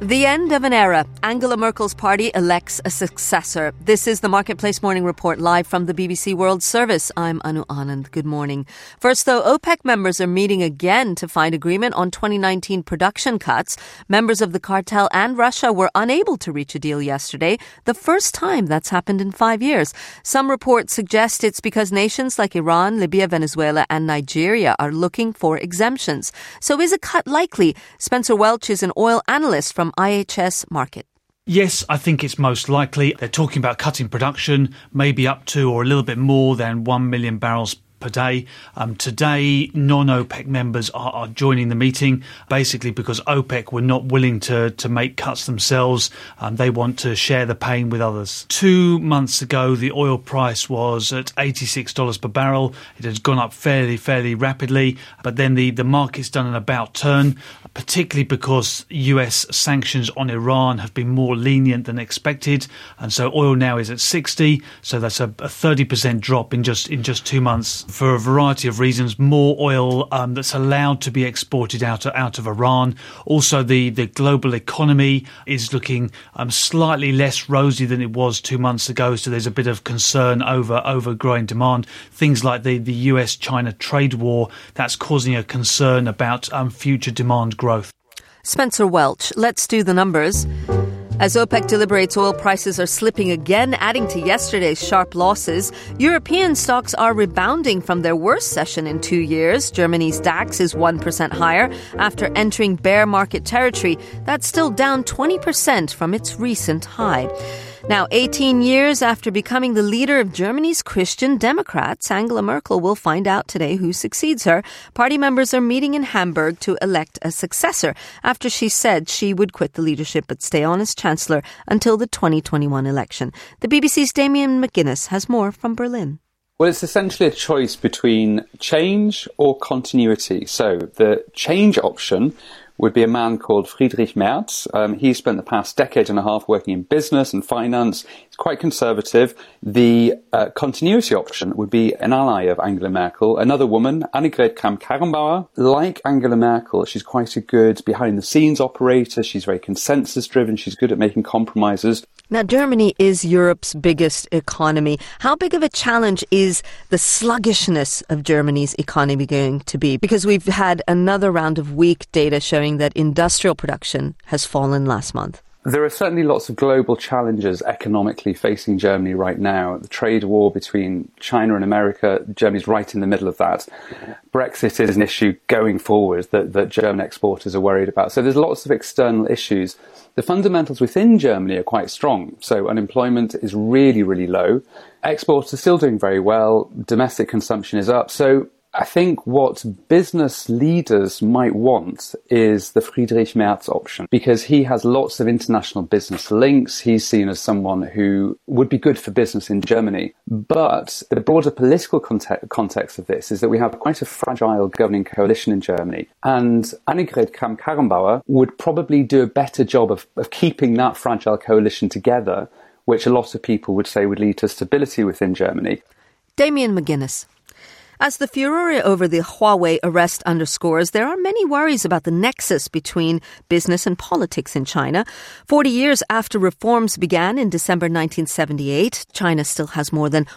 The end of an era. Angela Merkel's party elects a successor. This is the Marketplace Morning Report live from the BBC World Service. I'm Anu Anand. Good morning. First, though, OPEC members are meeting again to find agreement on 2019 production cuts. Members of the cartel and Russia were unable to reach a deal yesterday, the first time that's happened in 5 years. Some reports suggest it's because nations like Iran, Libya, Venezuela, and Nigeria are looking for exemptions. So is a cut likely? Spencer Welch is an oil analyst from IHS Markit. Yes, I think it's most likely. They're talking about cutting production, maybe up to or a little bit more than 1 million barrels per day. Today, non-OPEC members are joining the meeting, basically because OPEC were not willing to make cuts themselves. They want to share the pain with others. 2 months ago, the oil price was at $86 per barrel. It has gone up fairly rapidly, but then the market's done an about turn, particularly because US sanctions on Iran have been more lenient than expected, and so oil now is at 60, so that's a 30% drop in just 2 months. For a variety of reasons, more oil that's allowed to be exported out of Iran. Also, the global economy is looking slightly less rosy than it was 2 months ago, so there's a bit of concern over growing demand. Things like the US-China trade war, that's causing a concern about future demand growth. Spencer Welch, let's do the numbers. As OPEC deliberates, oil prices are slipping again, adding to yesterday's sharp losses. European stocks are rebounding from their worst session in 2 years. Germany's DAX is 1% higher after entering bear market territory. That's still down 20% from its recent high. Now, 18 years after becoming the leader of Germany's Christian Democrats, Angela Merkel will find out today who succeeds her. Party members are meeting in Hamburg to elect a successor after she said she would quit the leadership but stay on as chancellor until the 2021 election. The BBC's Damien McGuinness has more from Berlin. Well, it's essentially a choice between change or continuity. So the change option would be a man called Friedrich Merz. He spent the past decade and a half working in business and finance. He's quite conservative. The continuity option would be an ally of Angela Merkel, another woman, Annegret Kramp-Karrenbauer. Like Angela Merkel, she's quite a good behind-the-scenes operator. She's very consensus-driven. She's good at making compromises. Now, Germany is Europe's biggest economy. How big of a challenge is the sluggishness of Germany's economy going to be? Because we've had another round of weak data showing that industrial production has fallen last month. There are certainly lots of global challenges economically facing Germany right now. The trade war between China and America, Germany's right in the middle of that. Brexit is an issue going forward that German exporters are worried about. So there's lots of external issues. The fundamentals within Germany are quite strong. So unemployment is really low. Exports are still doing very well. Domestic consumption is up. So I think what business leaders might want is the Friedrich Merz option, because he has lots of international business links. He's seen as someone who would be good for business in Germany. But the broader political context of this is that we have quite a fragile governing coalition in Germany. And Annegret Kramp-Karrenbauer would probably do a better job of keeping that fragile coalition together, which a lot of people would say would lead to stability within Germany. Damien McGuinness. As the furore over the Huawei arrest underscores, there are many worries about the nexus between business and politics in China. 40 years after reforms began in December 1978, China still has more than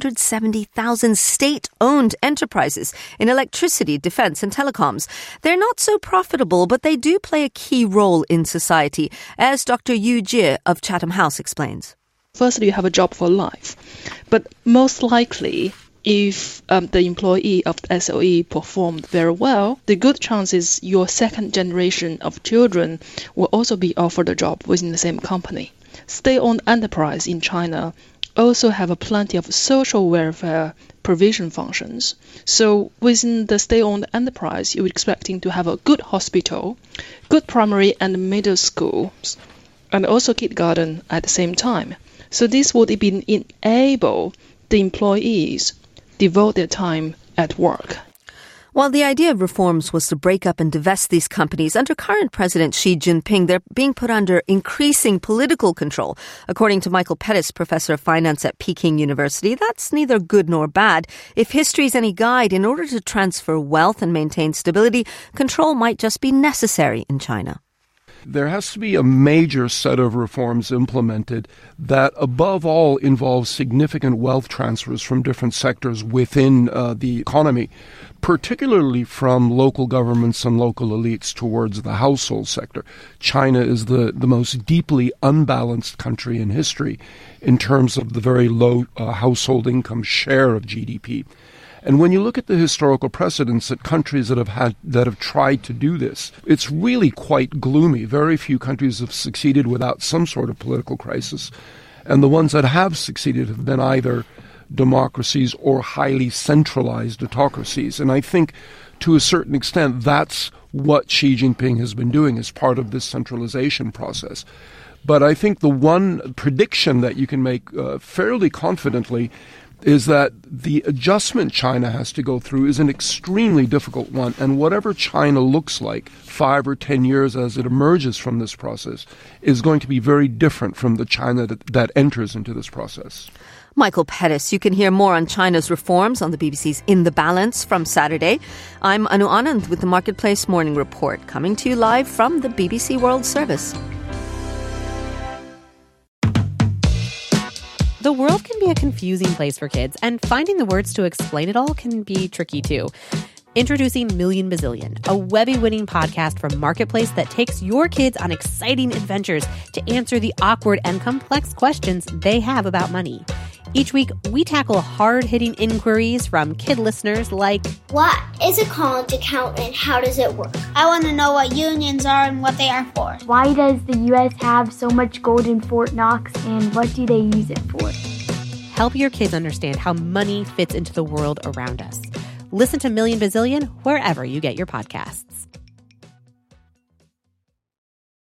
170,000 state-owned enterprises in electricity, defense, and telecoms. They're not so profitable, but they do play a key role in society, as Dr. Yu Jie of Chatham House explains. Firstly, you have a job for life, but most likely, if the employee of the SOE performed very well, the good chance is your second generation of children will also be offered a job within the same company. State-owned enterprise in China also have plenty of social welfare provision functions. So within the state-owned enterprise, you're expecting to have a good hospital, good primary and middle schools, and also kindergarten at the same time. So this would enable the employees devote their time at work. While the idea of reforms was to break up and divest these companies, under current President Xi Jinping, they're being put under increasing political control. According to Michael Pettis, professor of finance at Peking University, that's neither good nor bad. If history is any guide, in order to transfer wealth and maintain stability, control might just be necessary in China. There has to be a major set of reforms implemented that, above all, involves significant wealth transfers from different sectors within the economy, particularly from local governments and local elites towards the household sector. China is the most deeply unbalanced country in history in terms of the very low household income share of GDP. And when you look at the historical precedents at countries that have tried to do this, it's really quite gloomy. Very few countries have succeeded without some sort of political crisis. And the ones that have succeeded have been either democracies or highly centralized autocracies. And I think to a certain extent that's what Xi Jinping has been doing as part of this centralization process. But I think the one prediction that you can make fairly confidently is that the adjustment China has to go through is an extremely difficult one. And whatever China looks like 5 or 10 years as it emerges from this process is going to be very different from the China that enters into this process. Michael Pettis. You can hear more on China's reforms on the BBC's In the Balance from Saturday. I'm Anu Anand with the Marketplace Morning Report, coming to you live from the BBC World Service. The world can be a confusing place for kids, and finding the words to explain it all can be tricky too. Introducing Million Bazillion, a Webby-winning podcast from Marketplace that takes your kids on exciting adventures to answer the awkward and complex questions they have about money. Each week, we tackle hard-hitting inquiries from kid listeners like, what is a college account and how does it work? I want to know what unions are and what they are for. Why does the U.S. have so much gold in Fort Knox and what do they use it for? Help your kids understand how money fits into the world around us. Listen to Million Bazillion wherever you get your podcasts.